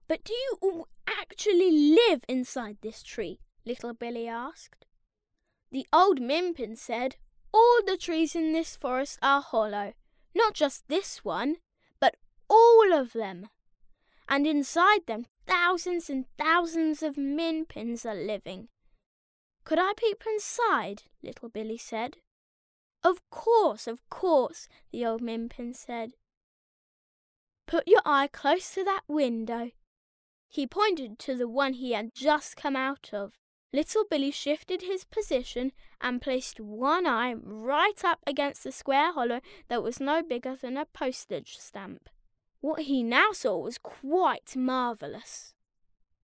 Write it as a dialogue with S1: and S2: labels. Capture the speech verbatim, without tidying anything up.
S1: "But do you all actually live inside this tree?" Little Billy asked. The old Minpin said, "All the trees in this forest are hollow. Not just this one, but all of them. And inside them thousands and thousands of Minpins are living." "Could I peep inside?" Little Billy said. "Of course, of course," the old Minpin said. "Put your eye close to that window." He pointed to the one he had just come out of. Little Billy shifted his position and placed one eye right up against the square hollow that was no bigger than a postage stamp. What he now saw was quite marvellous.